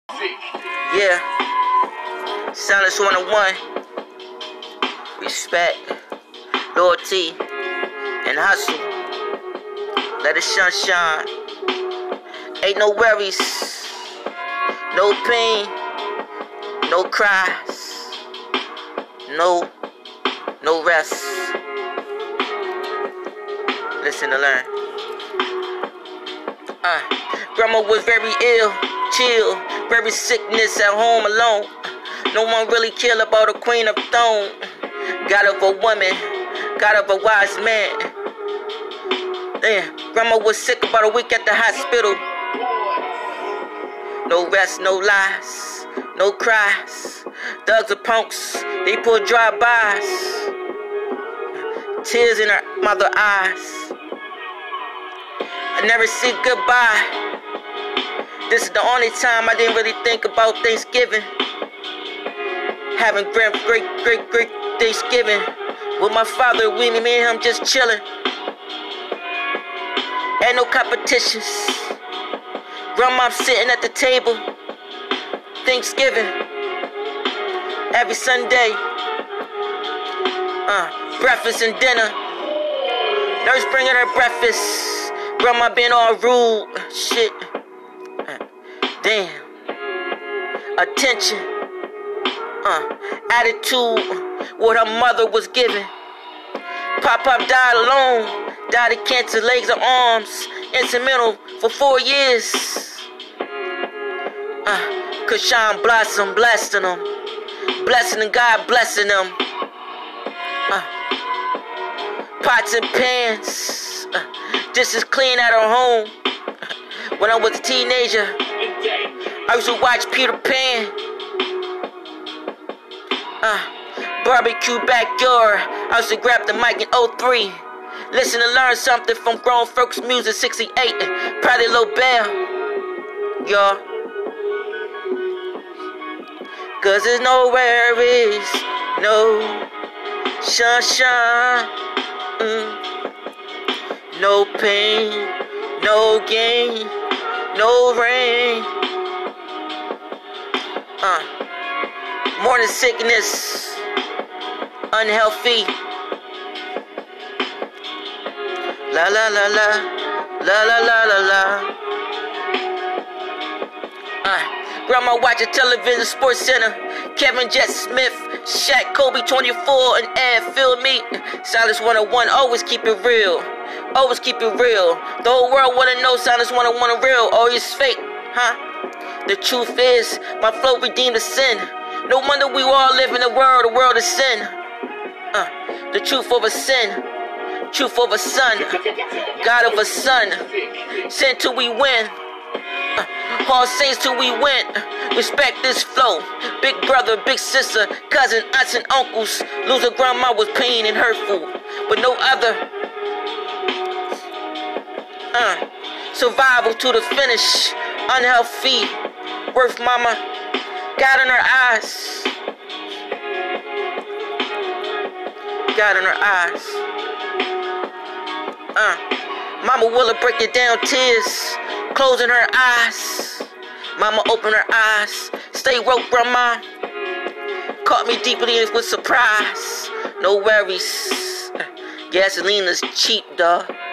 Yeah. Silence 101. Respect, loyalty, and hustle. Let the sun shine. Ain't no worries, no pain, no cries, no rest. Listen to learn. Grandma was very ill, chill, very sickness at home alone. No one really cared about a queen of throne. God of a woman, God of a wise man. Damn, grandma was sick about a week at the hospital. No rest, no lies, no cries. Thugs are punks, they pull drive-bys. Tears in her mother's eyes. I never said goodbye. This is the only time I didn't really think about Thanksgiving. Having great Thanksgiving with my father, me and him just chilling. Ain't no competitions. Grandma sitting at the table. Thanksgiving. Every Sunday. Breakfast and dinner. Nurse bringing her breakfast. Grandma being all rude. Shit. Damn. Attention. Attitude. What her mother was giving. Pop died alone. Died of cancer, legs and arms. Instrumental for 4 years. Kashan Blossom blessing them. Blessing and God blessing them. Pots and pans. Just as clean at her home. When I was a teenager, I used to watch Peter Pan. Barbecue backyard. I used to grab the mic in 03. Listen and learn something from Grown Folks Music 68. Probably LaBelle. Y'all. Cause there's no worries, no sunshine, no pain, no gain, no rain. Morning sickness, unhealthy. La la la la, la la la la la. Grandma watching television, Sports Center. Kevin Jet Smith, Shaq, Kobe 24, and Ed, feel me. Silence 101, always keep it real. Always keep it real. The whole world wanna know Silence 101 real. Oh, it's fake, huh? The truth is, my flow redeemed the sin. No wonder we all live in a world of sin. The truth over sin. Truth over son. God of a son. Sin till we win. All saints till we win. Respect this flow. Big brother, big sister, cousin, aunts and uncles. Losing grandma was pain and hurtful, but no other. Survival to the finish. Unhealthy. Worth mama. God in her eyes. God in her eyes. Mama Willa break it down, tears closing her eyes. Mama open her eyes. Stay woke, grandma. Caught me deeply with surprise. No worries. Gasoline is cheap, dawg.